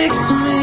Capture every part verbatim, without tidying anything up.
fix me.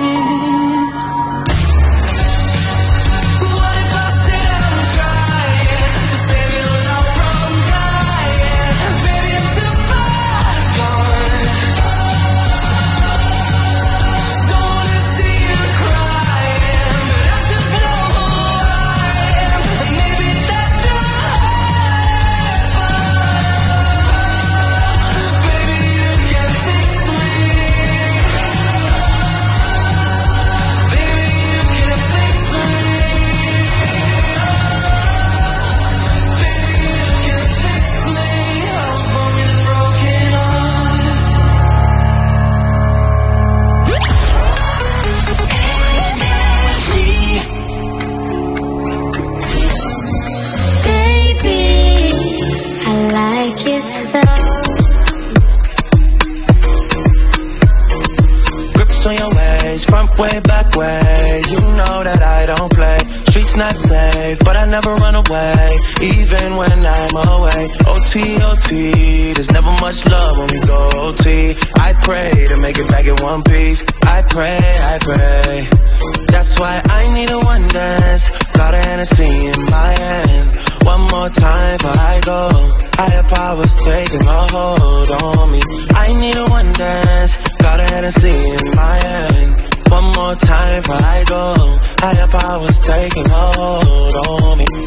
On your ways, front way, back way. You know that I don't play. Streets not safe, but I never run away, even when I'm away. O T, O T, there's never much love when we go O T. I pray to make it back in one piece. I pray, I pray. That's why I need a one dance. Got a Hennessy in my hand. One more time before I go. Higher powers taking a hold on me. I need a one dance. Got a Hennessy in my hand. One more time before I go. Higher powers taking a hold on me.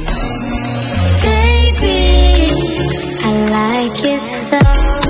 Baby, I like it so.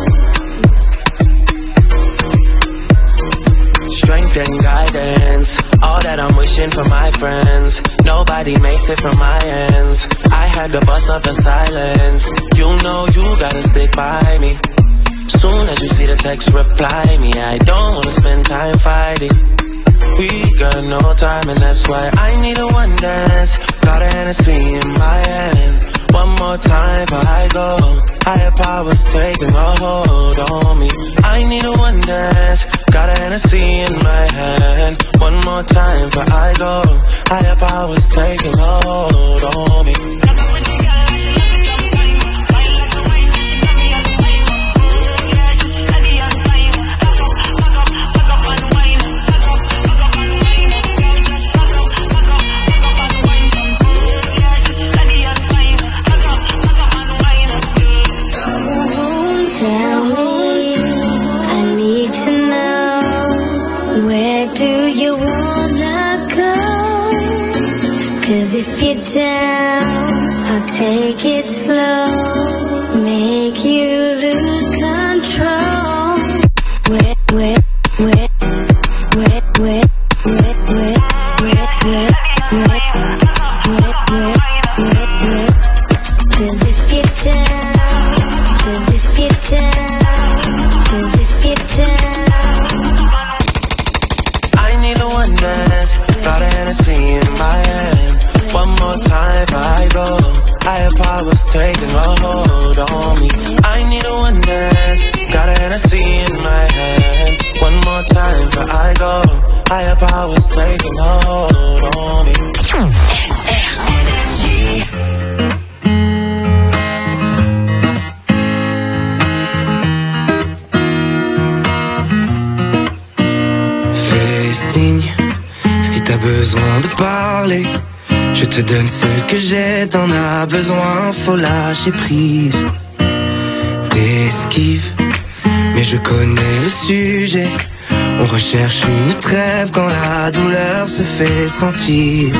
Strength and guidance, all that I'm wishing for my friends. Nobody makes it from my ends. I had to bust up in silence. You know you gotta stick by me. Soon as you see the text, reply me. I don't wanna spend time fighting. We got no time and that's why I need a one dance. Got a Hennessy in my hand. One more time before I go. Higher powers taking a hold on me. I need a one dance. Got a Hennessy in my hand. One more time before I go. Higher powers taking a hold on me. If you're down, I'll take it slow, make you lose control. Wet, wet, wet, wet, wet, wet, wet, wet, wet, wet, wet, wet, wet, wet. 'Cause if you're down, 'cause if you're down, 'cause if you're down. I need a one dance, got a Hennessy in my hand. One more time before I go. Higher powers taking a hold on me. I need a one dance. Got a Hennessy in my hand. One more time before I go. Higher powers taking a hold on me. Fais signe si t'as besoin de parler. Je te donne ce que j'ai, t'en as besoin, faut lâcher prise. T'esquives, mais je connais le sujet. On recherche une trêve quand la douleur se fait sentir.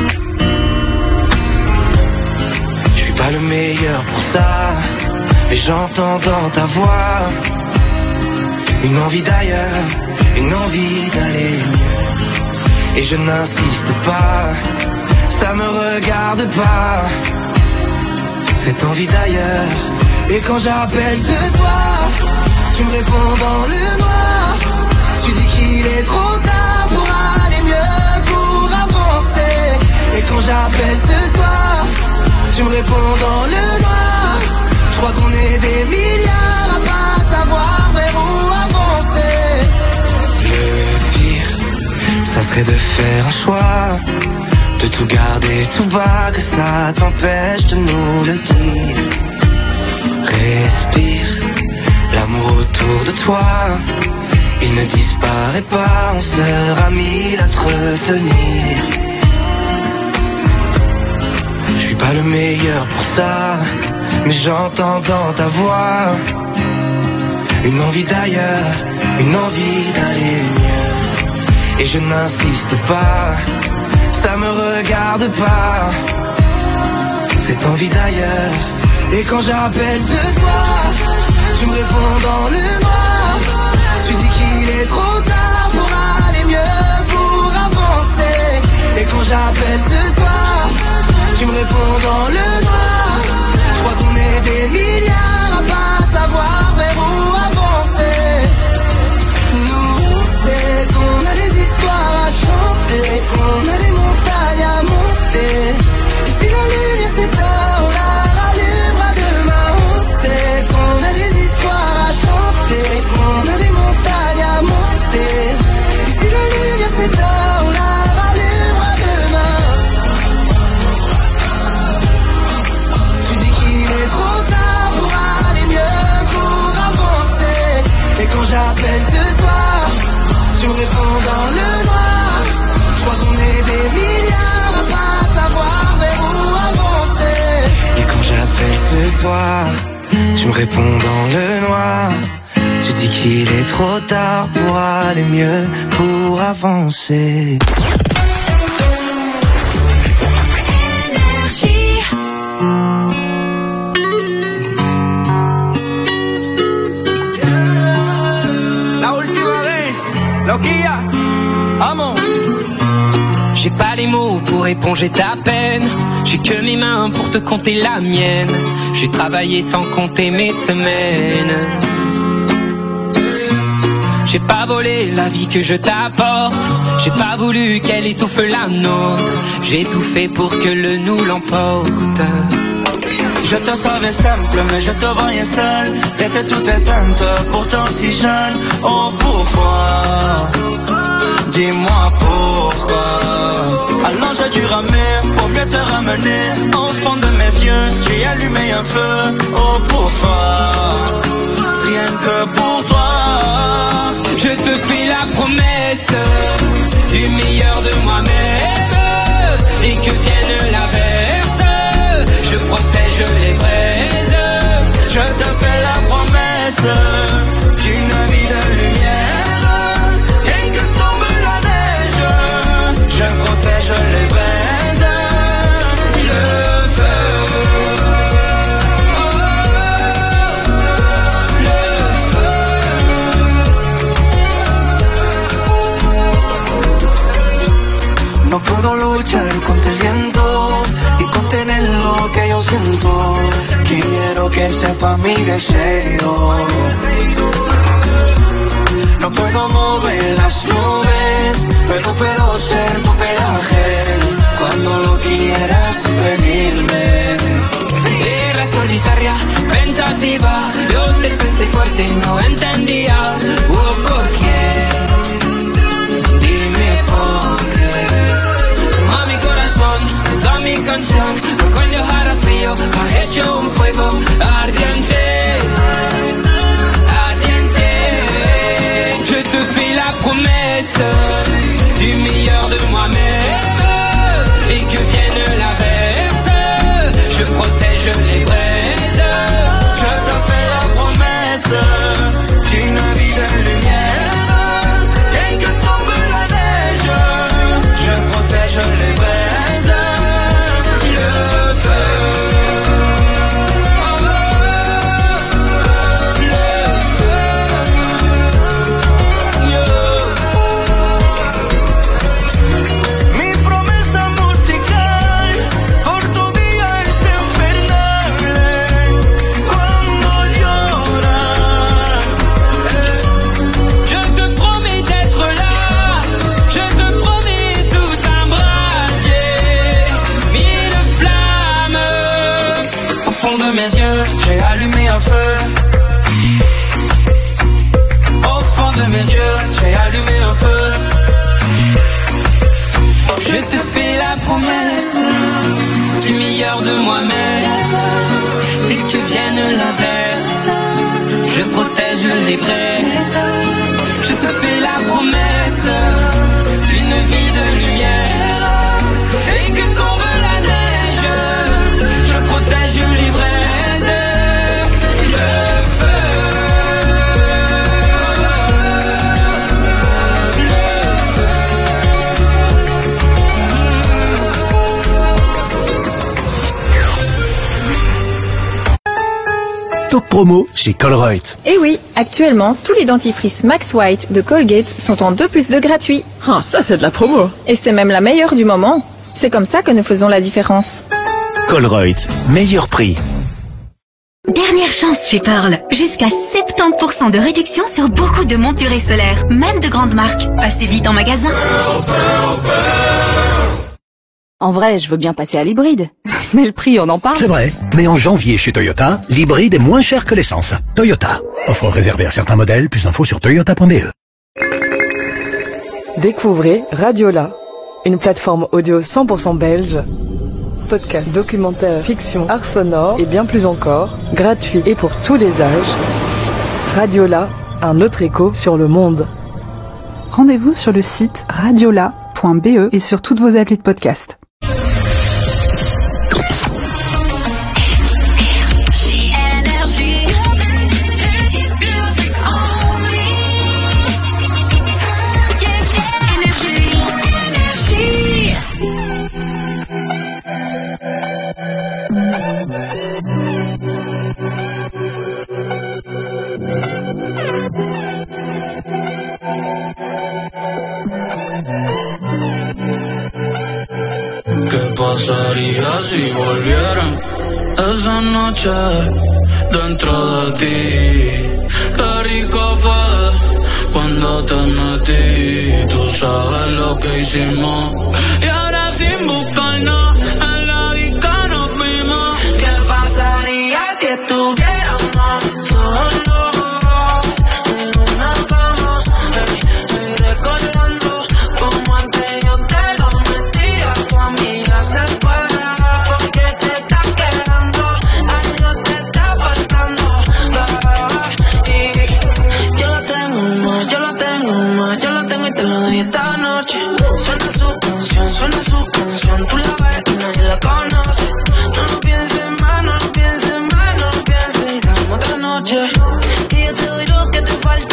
Je suis pas le meilleur pour ça, mais j'entends dans ta voix une envie d'ailleurs, une envie d'aller mieux. Et je n'insiste pas, ça me regarde pas, cette envie d'ailleurs. Et quand j'appelle ce soir, tu me réponds dans le noir. Tu dis qu'il est trop tard pour aller mieux, pour avancer. Et quand j'appelle ce soir, tu me réponds dans le noir. Je crois qu'on est des milliards à pas savoir vers où avancer. Le pire, ça serait de faire un choix, de tout garder tout bas, que ça t'empêche de nous le dire. Respire, l'amour autour de toi, il ne disparaît pas, on sera mille à te retenir. Je suis pas le meilleur pour ça, mais j'entends dans ta voix une envie d'ailleurs, une envie d'aller mieux. Et je n'insiste pas, ça me regarde pas, cette envie d'ailleurs. Et quand j'appelle ce soir, tu me réponds dans le noir. Tu dis qu'il est trop tard pour aller mieux, pour avancer. Et quand j'appelle ce soir, tu me réponds dans le noir. Je crois qu'on est des milliards à pas savoir vers où avancer. Nous on sait qu'on a des histoires à chanter, qu'on a des montagnes à monter. Et si la lumière s'éteint, on la rallume à demain. On sait qu'on a des histoires à chanter, qu'on a des montagnes à monter. Et si la lumière s'éteint, on la rallume à demain. Tu dis qu'il est trop tard pour aller mieux, pour avancer. Et quand j'appelle ce soir, tu me réponds dans le noir. Je crois qu'on est des milliards à pas savoir vers où avancer. Et quand j'appelle ce soir, tu me réponds dans le noir. Tu dis qu'il est trop tard pour aller mieux, pour avancer. La última vez, loquilla, vamos. J'ai pas les mots pour éponger ta peine. J'ai que mes mains pour te compter la mienne. J'ai travaillé sans compter mes semaines. J'ai pas volé la vie que je t'apporte. J'ai pas voulu qu'elle étouffe la nôtre. J'ai tout fait pour que le nous l'emporte. Je te savais simple, mais je te voyais seul. T'étais toute éteinte, pourtant si jeune. Oh pourquoi? Dis-moi pourquoi. Alors j'ai dû ramer pour mieux te ramener. Au fond de mes yeux, j'ai allumé un feu. Oh pourquoi? Rien que pour toi. Je te fais la promesse du meilleur de moi-même. Et que vienne l'averse, je protège les braises. Je te fais la promesse d'une vie de lumière. Et que tombe la neige, je protège les braises. Le feu, le feu. No puedo luchar contra el viento y contener lo que yo siento. Quiero que sepa mi deseo. No puedo mover las nubes, pero puedo ser tu pelaje cuando lo quieras pedirme. Era solitaria, pensativa, yo te pensé fuerte y no entendía. Oh, ¿por qué? Dime por qué. A mi corazón, toda mi canción, con el jara frío, ha hecho un fuego ardiente, ardiente. Je te fais la promesse du meilleur de moi-même. Et que vienne l'averse, je protège les braises. Je te fais la promesse d'une vie de lumière. Et que tombe la neige, je protège les braises. Le feu, mi promesa musical por tu día es infernal. Cuando lloras, Je te promets d'être là, je te promets tout embrasser. Mille flammes au fond de mes yeux, j'ai allumé un feu. Au fond de mes yeux, j'ai allumé un feu. Je te fais la promesse du meilleur de moi-même. Et que vienne l'averse, je protège les braises. Je te fais top promo chez Colruyt. Et oui, actuellement, tous les dentifrices Max White de Colgate sont en deux plus deux gratuits. Ah, ça c'est de la promo. Et c'est même la meilleure du moment. C'est comme ça que nous faisons la différence. Colruyt, meilleur prix. Dernière chance chez Pearl. Jusqu'à soixante-dix pour cent de réduction sur beaucoup de montures solaires, même de grandes marques. Passez vite en magasin. En vrai, je veux bien passer à l'hybride. Mais le prix, on en parle. C'est vrai, mais en janvier chez Toyota, l'hybride est moins cher que l'essence. Toyota. Offre réservée à certains modèles, plus d'infos sur toyota point b e. Découvrez Radiola, une plateforme audio cent pour cent belge. Podcast, documentaire, fiction, art sonore et bien plus encore, gratuit et pour tous les âges. Radiola, un autre écho sur le monde. Rendez-vous sur le site radiola point b e et sur toutes vos applis de podcast. ¿Qué pasaría si volvieran esa noche dentro de ti? Qué rico fue cuando te metí. Tú sabes lo que hicimos y ahora sin buscarnos en la disco nos vimos. ¿Qué pasaría si estuviéramos solos? Esta noche suena su canción, suena su canción, tú la ves y nadie la conoce. No lo pienses más, no lo pienses más, no lo pienses y dame otra noche. Y yo te doy lo que te falte.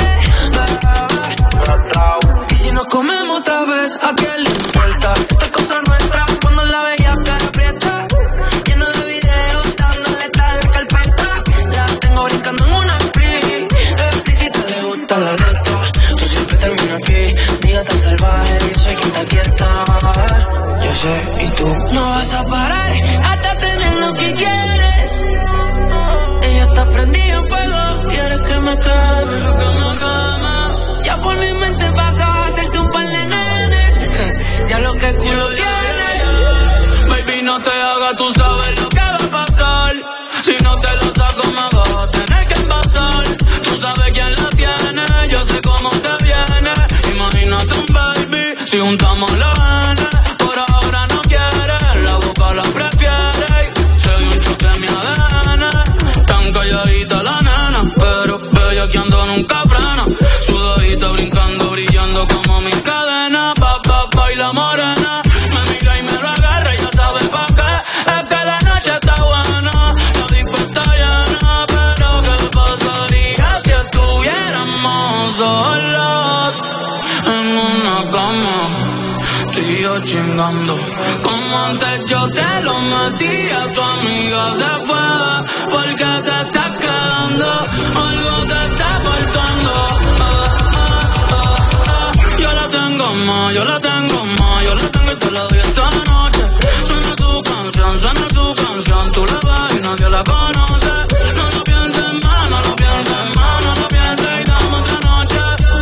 Y si nos comemos otra vez, ¿a quién le importa? Esta cosa nuestra, cuando la veía cara aprieta. Lleno de videos, dándole tal la carpeta. La tengo brincando en una free. Explícita, le gusta la letra. Tú siempre terminas aquí. Tan salvaje, yo soy quien te quieta. Yo sé, y tú no vas a parar hasta tener lo que quieres. Ella está prendida en fuego, quieres que me queme. Ya por mi mente vas a hacerte un par de nenes. Ya lo que culo tienes. Baby, no te hagas, tú sabes lo que va a pasar. Si no te lo saco me vas a tener que envasar. Tú sabes quién la tiene, yo sé cómo te viene. Imagínate un baby, si juntamos la N. Por ahora no quiere, la boca la prefiere. Soy un choque en mi A D N. Tan calladita la nena, pero bella que ando nunca frena. Sudadita brincando, brillando como mi cadena. Pa, pa, baila morena. Me mira y me lo agarra y ya sabe pa' qué. Es que la noche está buena, la disco está llena. Pero ¿qué pasaría si estuviéramos solos en una cama, tú y yo chingando? Como antes yo te lo metía, tu amiga se fue porque te estás quedando, algo te está faltando. Ah, ah, ah, ah. Yo la tengo más, yo la tengo más, yo la tengo y te la doy esta noche. Suena tu canción, suena tu canción, tú la ves y nadie la conoce. No lo pienses más, no lo pienses más, no lo pienses y dame otra noche.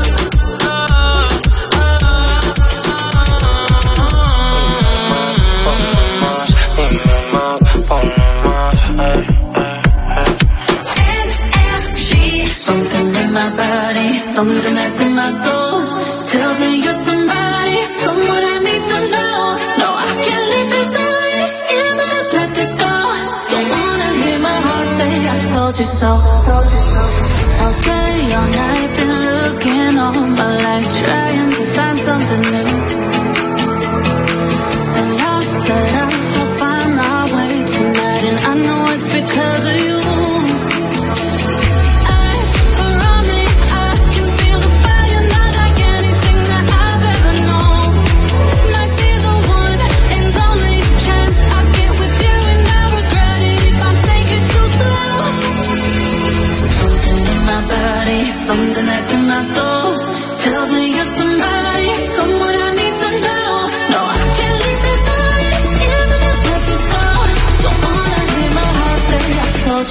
Something that's in my soul tells me you're somebody, someone I need to know. No, I can't leave this away, if I just let this go. Don't wanna hear my heart say I told you so. I'll stay all night, been looking all my life, trying to find something new. So lost, but I'll find my way tonight, and I know it's because of you.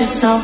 you so.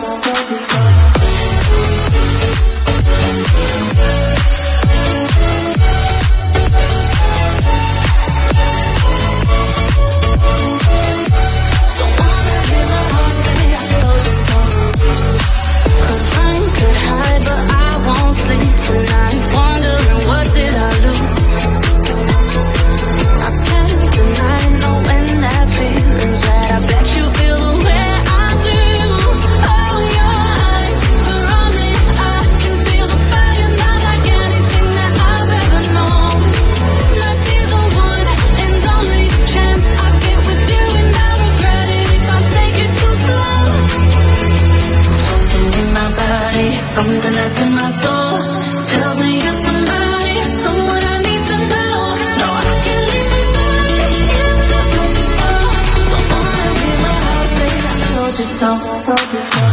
Something that's in my soul tells me you're somebody, someone I need to know. No, I can't leave this life, it's just what you saw. Don't wanna hear my heart say I told you so. Told you so.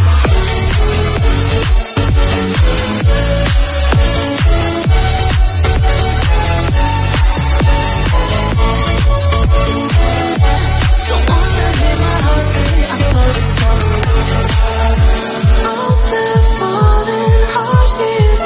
Don't wanna hear my heart say I told you so. All that falling hard is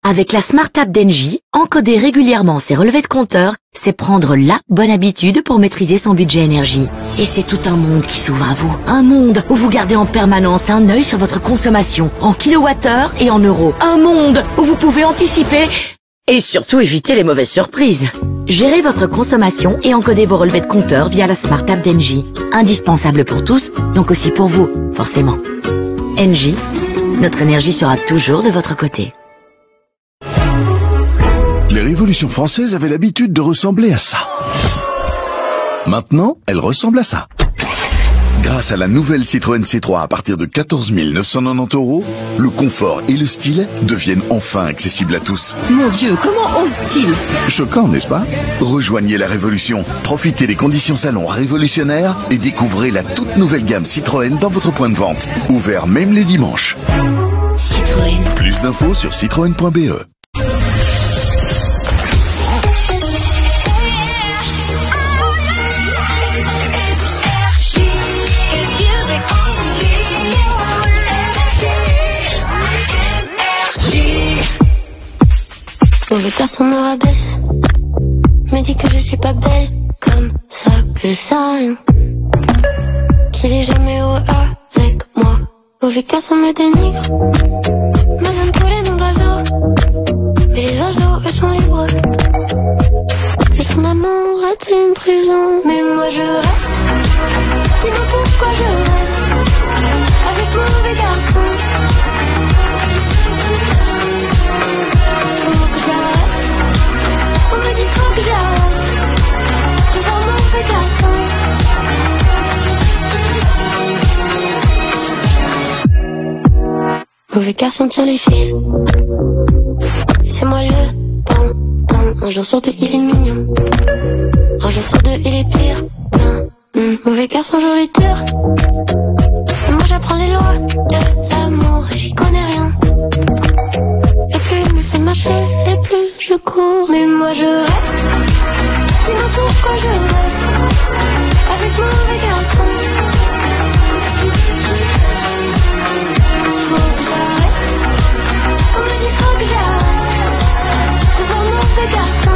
Avec la Smart App d'Engie, encoder régulièrement ses relevés de compteur, c'est prendre la bonne habitude pour maîtriser son budget énergie. Et c'est tout un monde qui s'ouvre à vous. Un monde où vous gardez en permanence un œil sur votre consommation, en kilowattheures et en euros. Un monde où vous pouvez anticiper et surtout éviter les mauvaises surprises. Gérez votre consommation et encodez vos relevés de compteur via la Smart App d'Engie. Indispensable pour tous, donc aussi pour vous, forcément. Engie, notre énergie sera toujours de votre côté. Les révolutions françaises avaient l'habitude de ressembler à ça. Maintenant, elles ressemblent à ça. Grâce à la nouvelle Citroën C trois à partir de quatorze mille neuf cent quatre-vingt-dix euros, le confort et le style deviennent enfin accessibles à tous. Mon Dieu, comment ose-t-il? Choquant, n'est-ce pas? Rejoignez la révolution, profitez des conditions salon révolutionnaires et découvrez la toute nouvelle gamme Citroën dans votre point de vente. Ouvert même les dimanches. Citroën. Plus d'infos sur citroën point b e. Le garçon me rabaisse, me dit que je suis pas belle, comme ça que je sais rien, qu'il est jamais heureux avec moi. Mauvais garçon me dénigre, me donne tous les noms d'oiseaux, mais les oiseaux eux sont libres. Et son amour est une prison, mais moi je reste. Dis-moi pourquoi je reste avec mon mauvais garçon. On me dit faut que j'arrête de voir mon mauvais garçon. Mauvais garçon tire les fils, et c'est moi le bon. Un jour sur deux il est mignon, un jour sur deux il est pire qu'un mmh. Mauvais garçon joue les durs, et moi j'apprends les lois de l'amour et j'y connais rien. Et plus il me fait marcher, et plus je cours, mais moi je reste. Dis-moi pourquoi je reste avec mon mauvais garçon. Faut que j'arrête, on me dit faut que j'arrête de voir mon mauvais garçon.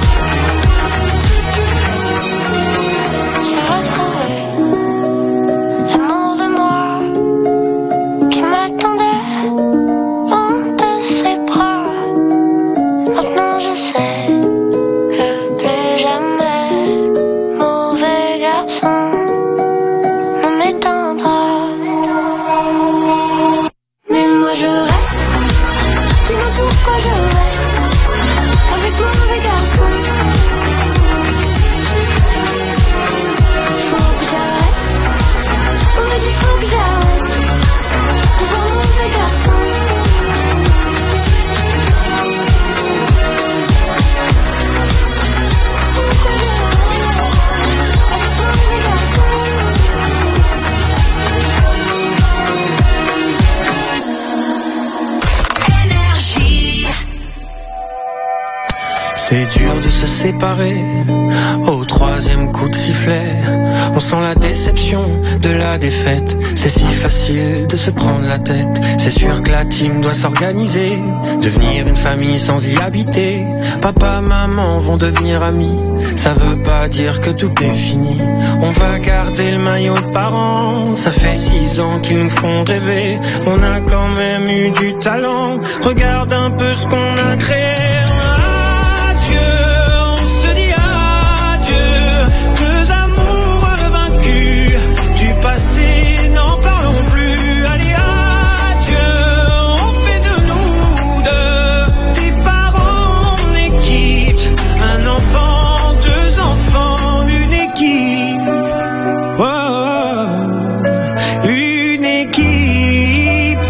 J'ai retrouvé l'amour de moi qui m'attendait loin de ses bras. Maintenant je sais que plus jamais mauvais garçon ne m'éteindra. Mais moi je reste. Dis-moi pourquoi je reste avec mon mauvais garçon. Faut que j'arrête, on me dit faut que j'arrête de voir mon mauvais garçon. C'est dur de se séparer au troisième coup de sifflet. On sent la déception de la défaite. C'est si facile de se prendre la tête. C'est sûr que la team doit s'organiser, devenir une famille sans y habiter. Papa, maman vont devenir amis. Ça veut pas dire que tout est fini. On va garder le maillot de parents. Ça fait six ans qu'ils nous font rêver. On a quand même eu du talent. Regarde un peu ce qu'on a créé. N'en parlons plus, allez adieu. On fait de nous deux des parents en équipe. Un enfant, deux enfants, une équipe. Oh, une équipe.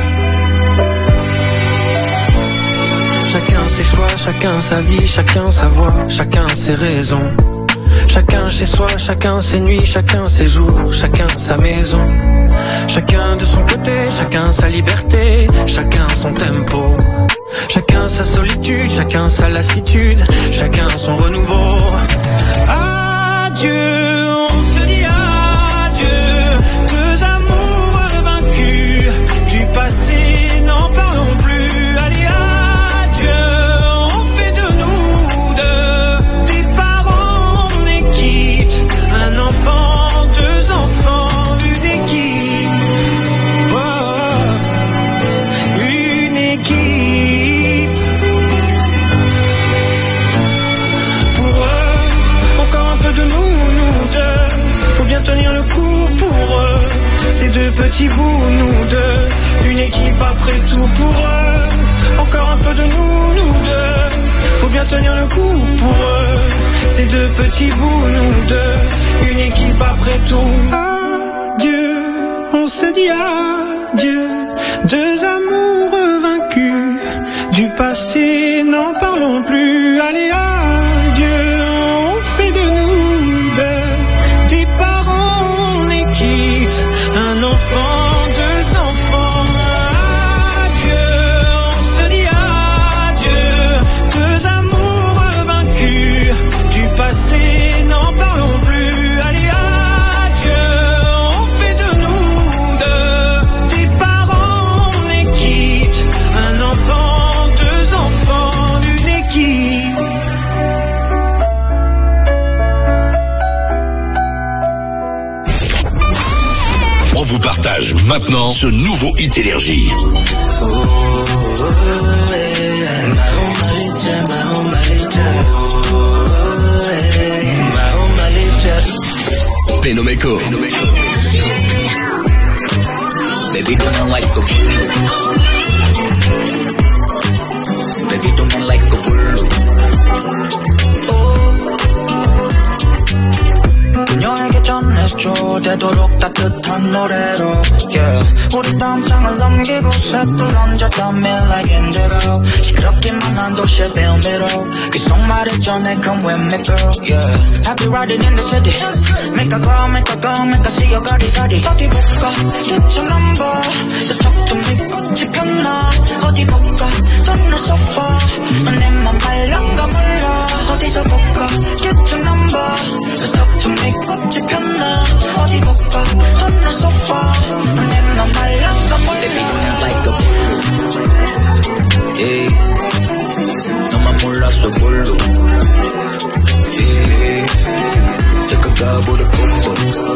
Chacun ses choix, chacun sa vie, chacun sa voix, chacun ses raisons. Chacun chez soi, chacun ses nuits, chacun ses jours, chacun sa maison. Chacun de son côté, chacun sa liberté, chacun son tempo. Chacun sa solitude, chacun sa lassitude, chacun son renouveau. Adieu, on se dit adieu. Deux amours vaincus, du passé n'en parlons plus. Allez adieu. deux petits bouts, nous deux. Une équipe après tout pour eux. Encore un peu de nous, nous deux. Faut bien tenir le coup pour eux. Ces deux petits bouts, nous deux. Une équipe après tout. Adieu, on se dit adieu. Deux amoureux vaincus. Du passé, n'en parlons plus. Allez, adieu, on fait de nous deux. Des parents, on est quitte. Un enfant, deux enfants. Adieu, on se dit adieu. Deux amoureux vaincus. Du passé, n'en parlons plus. Allez, adieu, on fait de nous deux. Des parents, on est quitte. Un enfant, deux enfants, une équipe. On vous partage maintenant ce nouveau hit énergie. Phénoméco. Baby, don't like a bully. Baby, don't like a bully. 그녀에게 전해줘 되도록 따뜻한 노래로 yeah. 우리 다음 장을 넘기고 셋불 얹었던 like indigo 시끄럽기만 한 도시의 빌미로 계속 말해줘 내 come with me girl yeah. I'll be riding in the city Make a go, make a go, make a see your 가리가리 어디 볼까 이쪽 넘버 저쪽도 네 꽃이 폈나 어디 볼까 넌 내 소파 내맘 말랑가 몰라 어디서 볼까 이쪽 넘버 저쪽도 네 꽃이 폈나 어디 볼까 넌 내 소파 내맘 말랑가 몰라 Baby don't like a bully yeah. 너만 몰랐어 볼로 yeah. 제가 가보려 뽀뽀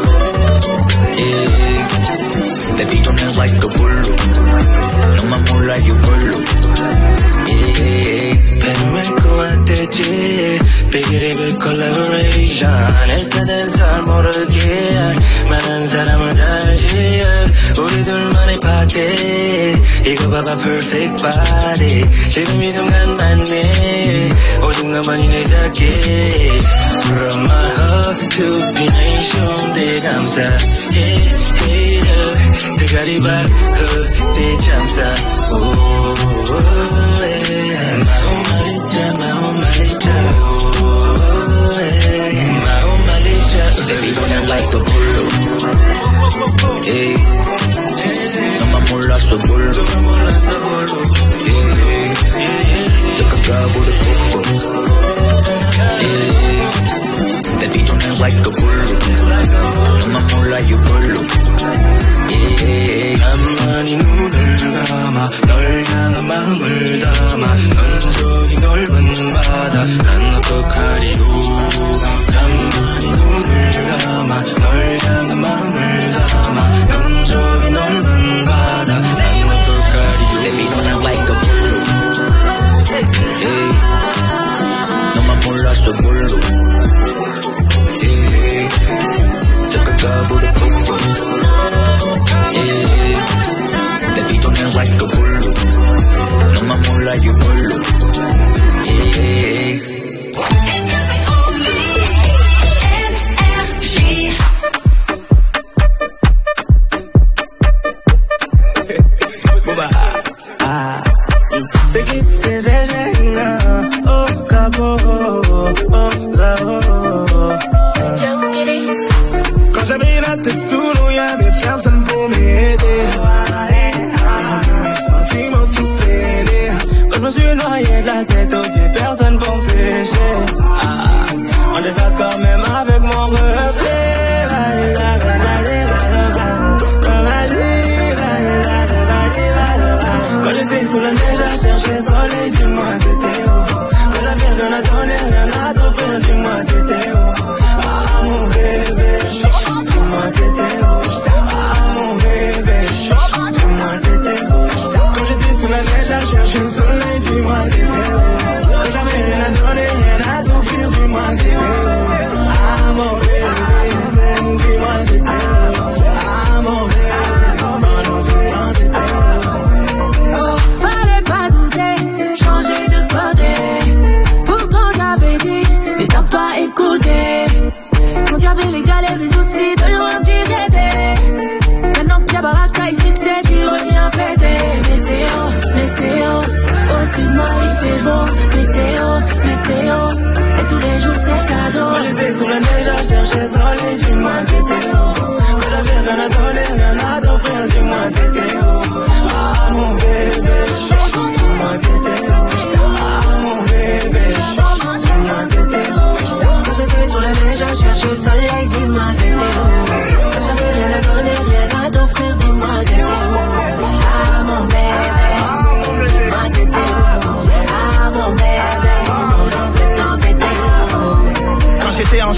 yeah. Baby don't like a bully 너만 몰라 you 볼로 yeah. Phénoméco 왔댔지 Big Big Collaboration 했을 땐 잘 모르게 많은 사람을 알지 우리 둘만의 파티 이거 봐봐 perfect body 지금 이 순간 맞네 오직 너만이 내 자기 From my heart to be nation 내 감사해 hater 대가리 박후 내 참사 마음 말이자 마음 말이자 마음 말이자 Baby don't like a bully yeah. 너만 몰랐어 볼로 yeah. 제가 가보려 뽀뽀 yeah. Baby don't like a bully 너만 몰라 you 볼로 yeah. 가만히 눈을 감아 널 향한 마음을 담아 넌 저기 넓은 바다 난 어떡하리요 가만히 눈을 감아 널 향한 마음을 담아 넌 저기 넓은 바다 난 어떡하리요 Baby don't like a bully yeah. 너만 몰랐어 볼로 yeah. 제가 가보려 뽀뽀 yeah. Baby don't like a bully 너만 몰라 you 볼로 yeah. Quand j'avais la tête sous l'eau, y'avait personne pour m'aider. Sentiments sont scellés. Quand je me suis noyé de la tête aux pieds, personne pour me sécher. On est ça quand même avec mon reflet. Quand j'étais sous la neige à chercher le soleil, dis-moi t'étais où. Quand la pierre n'a donné rien à t'offrir, dis-moi t'étais où. Ah mon bébé, dis-moi t'étais où. Ah mon bébé, dis-moi t'étais où. Quand j'étais sous la neige à chercher le soleil, dis-moi t'étais où. Quand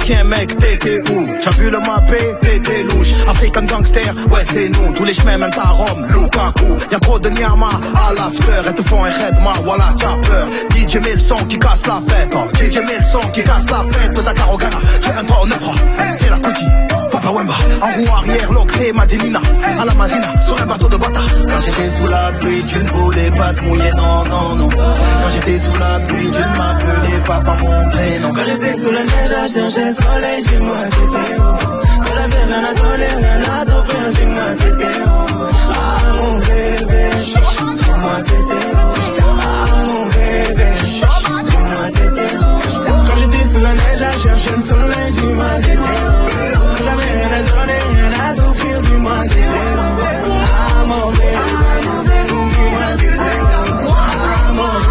Africain mec, t'étais où? T'as vu le mappé? T'étais louche. African gangster, ouais c'est nous. Tous les chemins mènent à Rome, Lukaku. Y'a trop de Nyama à l'after. Elles te font un khedma, voilà t'as peur. D J met le son qui casse la fête. Oh. D J met le son qui casse la fête. Le Dakar au Ghana, j'ai un tour neuf francs. C'est la cookie, Papa Wemba. En roue arrière, l'Oxé, Madinina. À la Marina, sur un bateau de bata. Quand j'étais sous la pluie, tu ne voulais pas te mouiller, non, non, non. Quand j'étais sous la pluie, tu ne m'appelais pas par mon prénom. Quand j'étais sous la neige, à chercher le soleil, dis-moi t'étais où? Quand la vie rien à donner, rien à t'offrir, dis-moi t'étais où? Ah mon bébé, dis-moi t'étais où? Ah mon bébé, dis-moi t'étais où? Quand j'étais sous la neige, à chercher le soleil, dis-moi t'étais où? Quand la vie rien à donner, rien à t'offrir, dis-moi t'étais où? Ah mon bébé, dis-moi t'étais où? Ah mon bébé,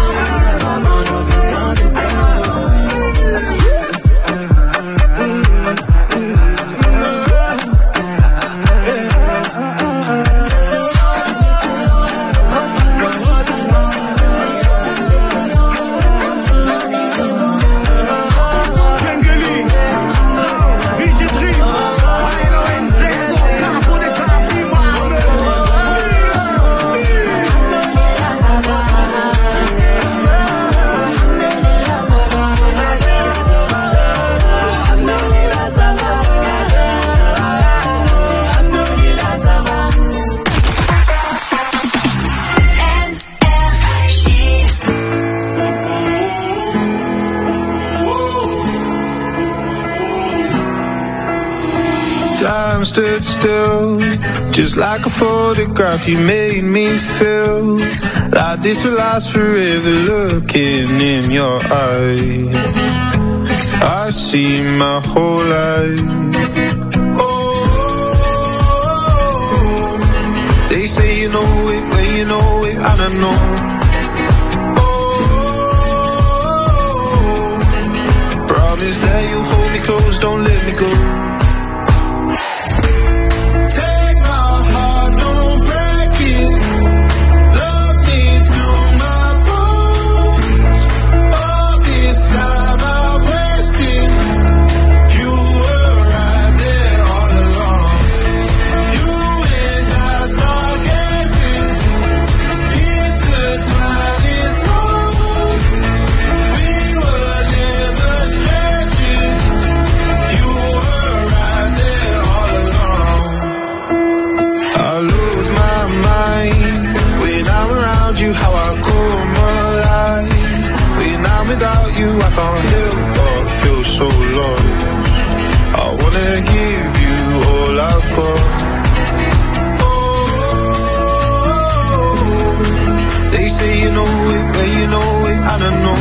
stood still, just like a photograph. You made me feel like this will last forever. Looking in your eyes, I see my whole life. Oh, they say you know it, but you know it, I don't know. Oh, promise that you'll hold me close, don't let me go. Without you, I can't help but feel so lost. I wanna give you all I've got. Oh, they say you know it, but you know it, I don't know.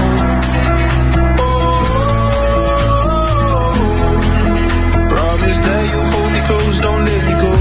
Oh, promise that you'll hold me close, don't let me go.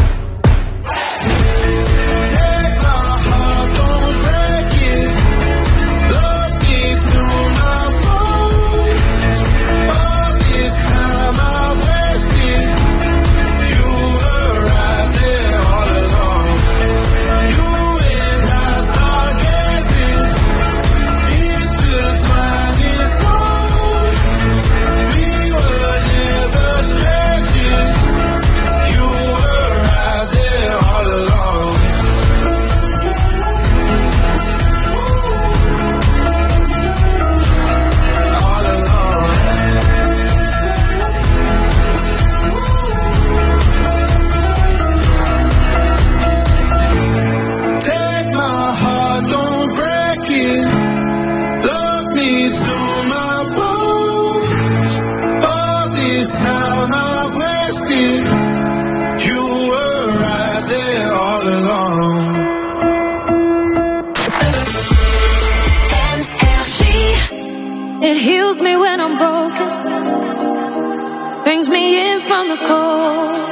It heals me when I'm broken, brings me in from the cold,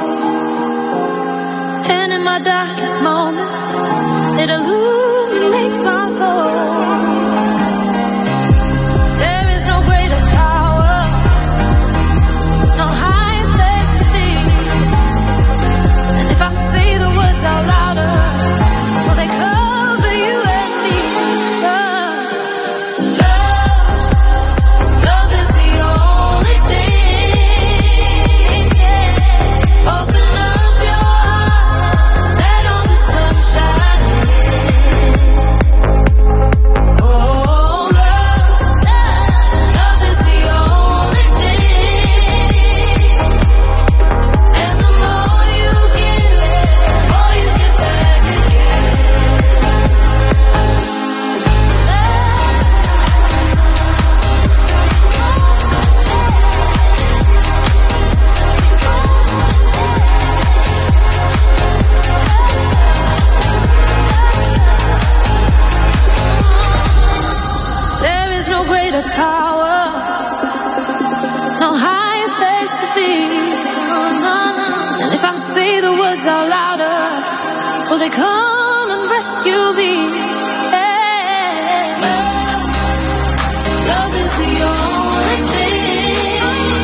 and in my darkest moments, it illuminates my soul. There is no greater power, no higher place to be, and if I say the words out louder, will they cover you and me? Love, love is the only thing will they come and rescue me? Yeah. Love, love is the only thing.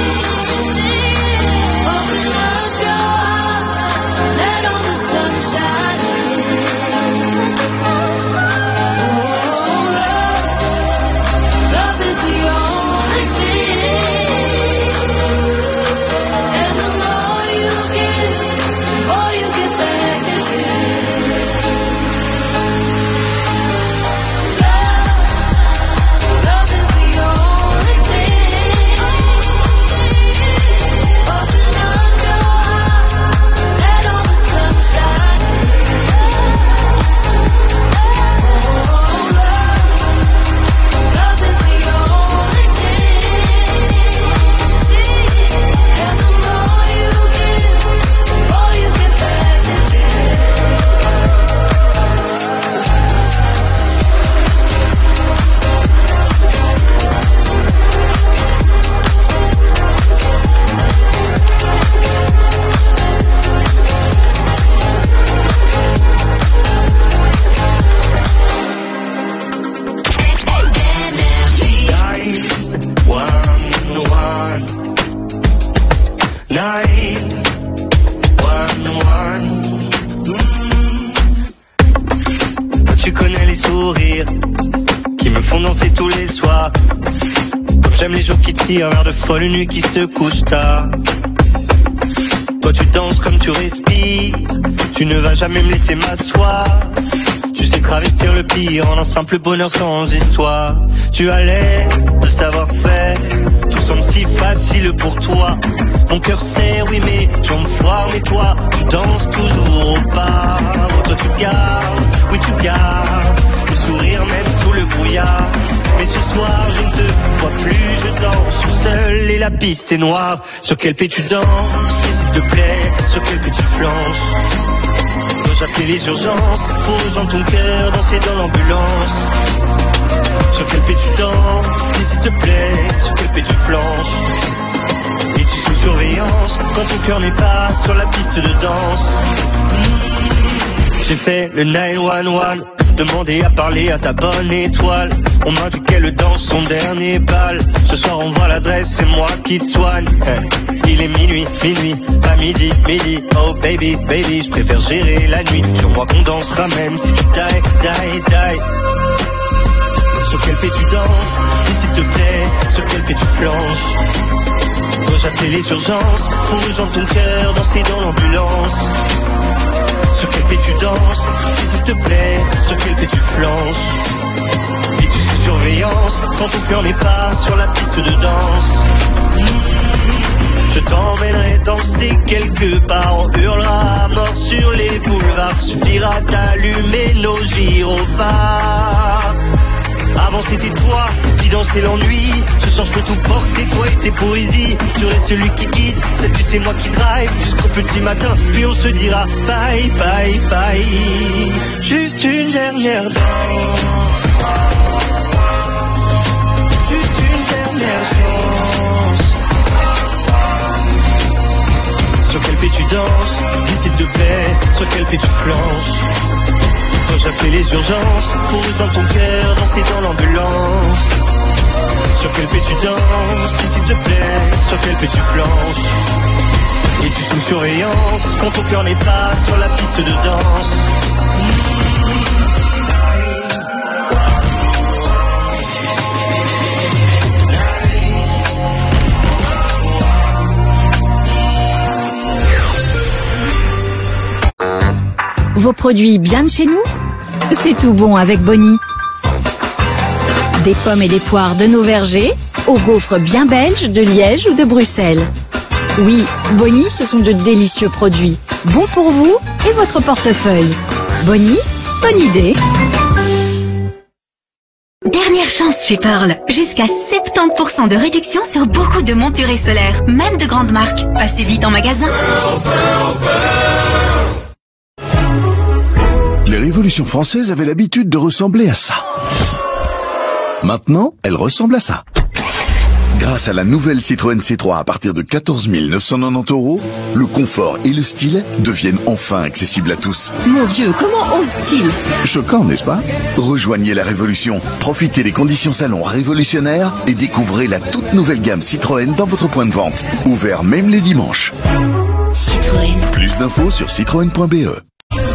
Open up your heart, let all the sunshine in. Oh, love, love is the only thing. And the more you give, the more you get back again. Love, love is the only thing. Open up your heart, let all the sunshine in. Oh, love, love is the only thing. And the more you give, the more you get back again. nine one one. Toi tu connais les sourires qui me font danser tous les soirs. Comme j'aime les jours qui tirent vers de folles nuits qui se couchent tard. Toi tu danses comme tu respires, tu ne vas jamais me laisser m'asseoir. Tu sais travestir le pire en un simple bonheur sans histoire. Tu as l'air de savoir faire, tout semble si facile pour toi. Mon cœur serre, oui mais jambes foire, mais toi tu danses toujours au pas. Oh, toi tu gardes, oui tu gardes le sourire même sous le brouillard. Mais ce soir je ne te vois plus, je danse seul et la piste est noire. Sur quel pied tu danses, s'il te plaît, sur quel pied tu flanches. Dois-je appeler les urgences pour rejoindre ton cœur, danser dans l'ambulance. Sur quel pied tu danses, s'il te plaît, sur quel pied tu flanches. Es-tu sous surveillance quand ton cœur n'est pas sur la piste de danse? J'ai fait le neuf un un, demandé à parler à ta bonne étoile. On m'a dit qu'elle danse son dernier bal. Ce soir on voit l'adresse, c'est moi qui te soigne. Il est minuit, minuit, pas midi, midi. Oh baby, baby, je préfère gérer la nuit. Sur moi qu'on dansera même si tu die, die, die. Sur quel pied tu danses, s'il te plaît, sur quel pied tu flanches. Dois-je appeler les urgences pour rejoindre ton cœur, danser dans l'ambulance. Sur quel pied tu danses, s'il te plaît, sur quel pied tu flanches. Es-tu sous surveillance quand ton cœur n'est pas sur la piste de danse? Je t'emmènerai danser quelque part, on hurlera à mort sur les boulevards. Suffira d'allumer nos gyrophares. Avant c'était toi qui dansais l'ennui. Ce soir je peux tout porter, toi et tes poésies. Je serai celui qui guide, cette nuit c'est moi qui drive jusqu'au petit matin, puis on se dira bye bye bye. Juste une dernière danse, juste une dernière chance. Sur quel pied tu danses, dis s'il te plaît, sur quel pied tu flanches. Quand j'appelle les urgences pour rejoindre ton cœur, danser dans l'ambulance. Sur quel pied tu danses, s'il te plaît, sur quel pied tu flanches. Es-tu sous surveillance quand ton cœur n'est pas sur la piste de danse? Vos produits bien de chez nous? C'est tout bon avec Bonnie. Des pommes et des poires de nos vergers, aux gaufres bien belges de Liège ou de Bruxelles. Oui, Bonnie, ce sont de délicieux produits, bons pour vous et votre portefeuille. Bonnie, bonne idée. Dernière chance chez Pearl. Jusqu'à soixante-dix pour cent de réduction sur beaucoup de monturés solaires, même de grandes marques. Passez vite en magasin. Pearl, Pearl, Pearl. Les révolutions françaises avaient l'habitude de ressembler à ça. Maintenant, elles ressemblent à ça. Grâce à la nouvelle Citroën C trois à partir de quatorze mille neuf cent quatre-vingt-dix euros, le confort et le style deviennent enfin accessibles à tous. Mon Dieu, comment ose-t-il? Choquant, n'est-ce pas? Rejoignez la révolution, profitez des conditions salon révolutionnaires et découvrez la toute nouvelle gamme Citroën dans votre point de vente. Ouvert même les dimanches. Citroën. Plus d'infos sur citroën point b e.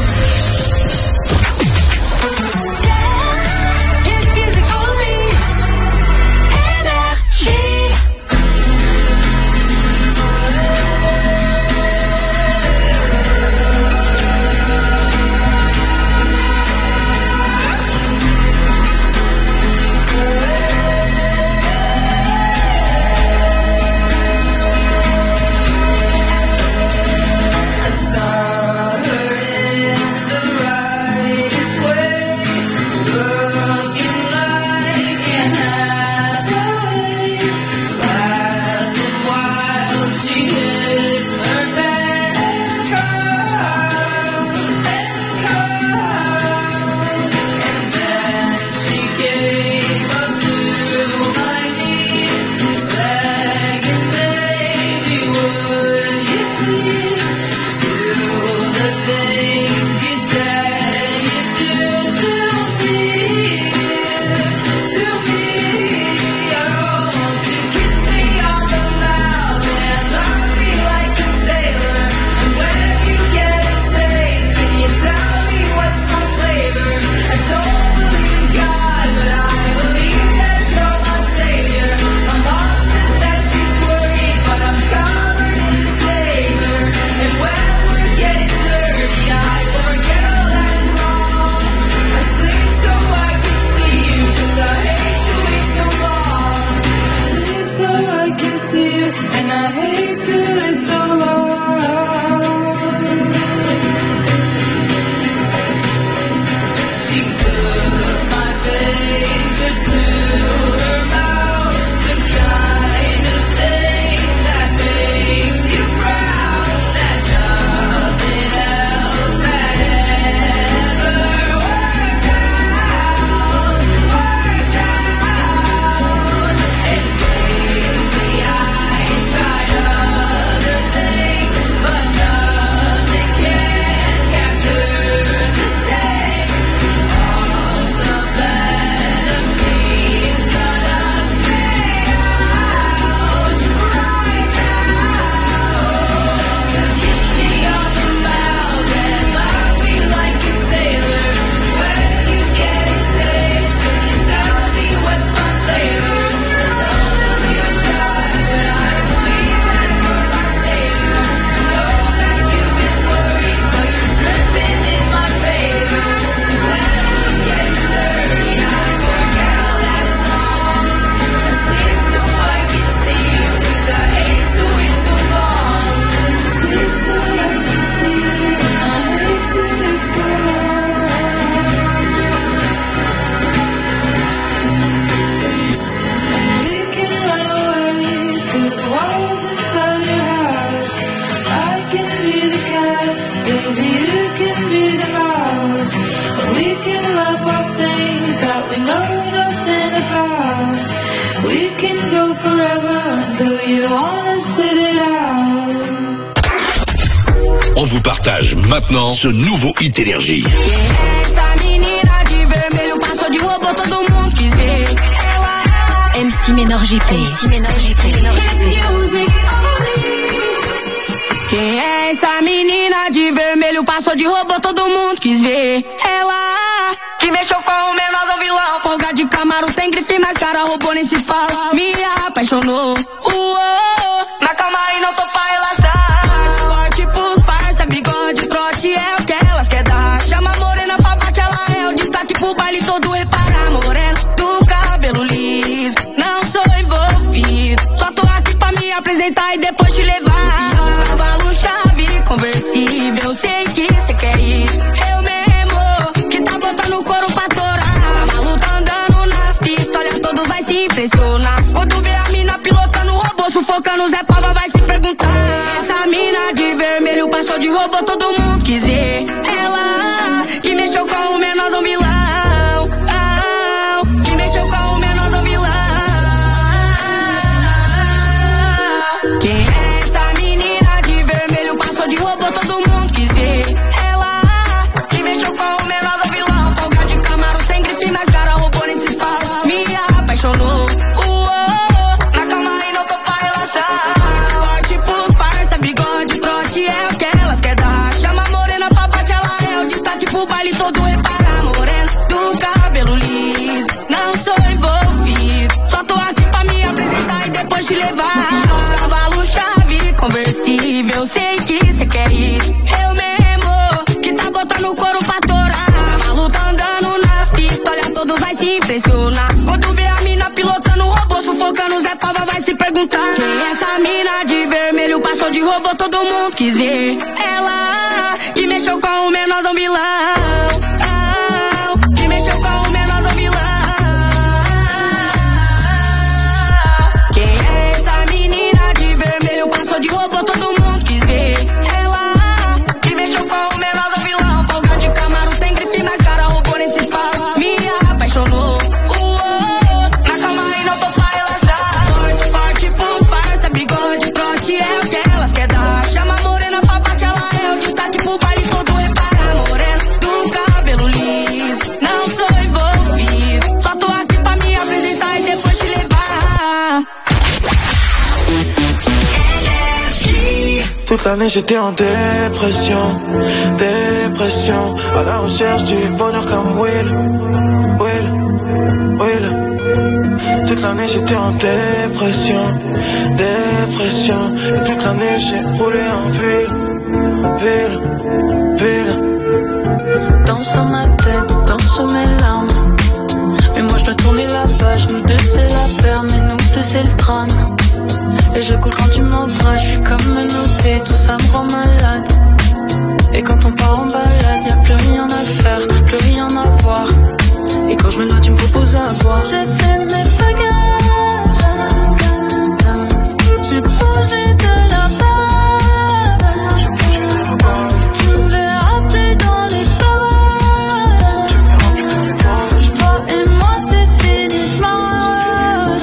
On vous partage maintenant ce nouveau hit énergie. M C Menor J P. Quem é essa menina de vermelho? Passou de robô, todo mundo quis ver. Ela que mexeu com o menorzão vilão. Folga de Camaro, tem grife, mas cara robô nem se fala. Me apaixonou. Uou, na cama e não tô pra relaxar. Forte pros parça, bigode, trote é o que elas quer dar. Chama a morena pra bate, ela é o destaque pro baile todo reparar. Morena do cabelo liso, não sou envolvido. Só tô aqui pra me apresentar e depois te levar. Conversível, sei que cê quer isso. Eu mesmo, que tá botando couro pra torar. Malu tá andando nas pistas, olha, todos vai se impressionar. Quando vê a mina pilotando o robô, sufocando o Zé Pava, vai se perguntar. Essa mina de vermelho passou de robô, todo mundo quis ver. Ela, que mexeu com o menorzão vilão. Que mexeu com o menorzão vilão. pro baile todo reparar, morena do cabelo liso. Não sou envolvido, só tô aqui pra me apresentar e depois te levar. Cavalo chave conversível, sei que cê quer isso. Eu mesmo, que tá botando o couro pra torar. Malu tá andando nas pistas, olha todos vai se impressionar. Quando vê a mina pilotando o robô, sufocando Zé Pava vai se perguntar: quem é essa mina de vermelho? Passou de robô, todo mundo quis ver. Ela que mexeu com o menor do vilão, que mexeu com o menor do vilão. Quem é essa menina de vermelho? Passou de robô, todo mundo quis ver. Ela que mexeu com o menor do vilão. Folga de Camaro, tem grife na cara, robô nesse espaço. Me apaixonou. Uou, na cama e não tô pra relaxar. Forte, forte, pum, parece bigode. Trote é o que elas quer dar. Chama a morena pra bate, ela é o destaque pro baile todo reparar. Morena do cabelo liso, não sou envolvido, só tô aqui pra me apresentar e depois te levar. Toute l'année j'étais en dépression, dépression, à la recherche du bonheur comme Will, Will, Will. Toute l'année j'étais en dépression, dépression, et toute l'année j'ai roulé en ville, ville, ville. Danse sur ma tête, danse sur mes larmes. Mais moi je dois tourner la page, nous deux c'est l'affaire, mais nous deux c'est le drame. Et je coule quand tu m'embrasses, je suis comme menotté, tout ça me rend malade. Et quand on part en balade, y'a plus rien à faire, plus rien à voir. Et quand je me noie, tu me proposes à boire. J'ai fait mes bagages, j'ai posé de la page. Tu me verras plus dans les pages. Toi et moi c'est fini, je m'arrache.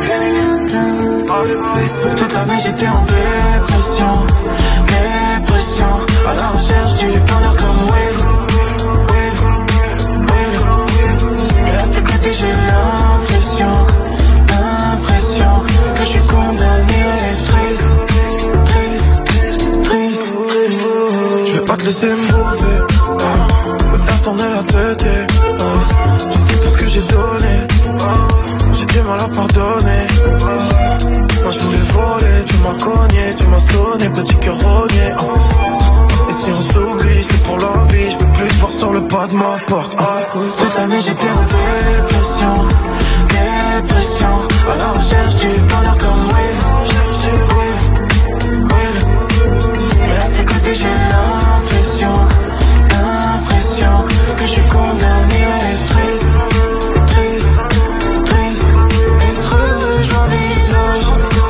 Toute l'année j'étais en dépression, dépression, à la recherche du bonheur comme Will, Will, Will. Et à tes côtés j'ai l'impression, l'impression que je suis condamné à être triste, triste, triste. Je vais pas te laisser me bouffer, oh, me faire tourner la tête, oh, tu sais tout ce que j'ai donné, oh, j'ai du mal à pardonner, oh. Moi je voulais voler, tu m'as cogné, tu m'as sonné, petit cœur rogné, oh. Et si on s'oublie, c'est pour la vie, je peux plus te voir sur le pas de ma porte, oh. Toute l'année j'étais en dépression, dépression, à la recherche du bonheur comme Will, Will, Will. Et à tes côtés j'ai l'impression, l'impression que je suis condamné à être triste, triste, triste. Être heureux, je l'envisage.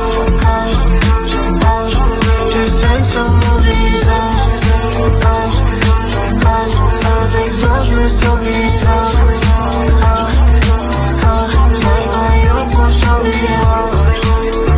Sur mon visage, avec toi je me sens bizarre. Bye bye au prochain virage.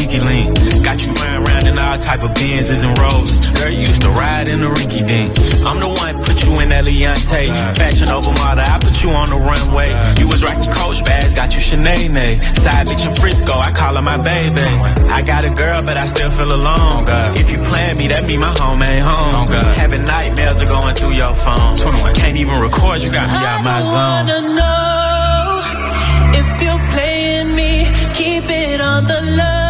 freaky link. Got you running around in all type of Benzes and Rolls. Girl, you used to ride in the Ricky Dink. I'm the one put you in that Leontay. Fashion over model, I put you on the runway. You was rocking Coach bags, got you Sinead. Side bitch in Frisco, I call her my baby. I got a girl, but I still feel alone. If you plan me, that mean my home ain't home. Having nightmares are going through your phone. Can't even record, you got me out my zone. I wanna know if you're playing me, keep it on the low.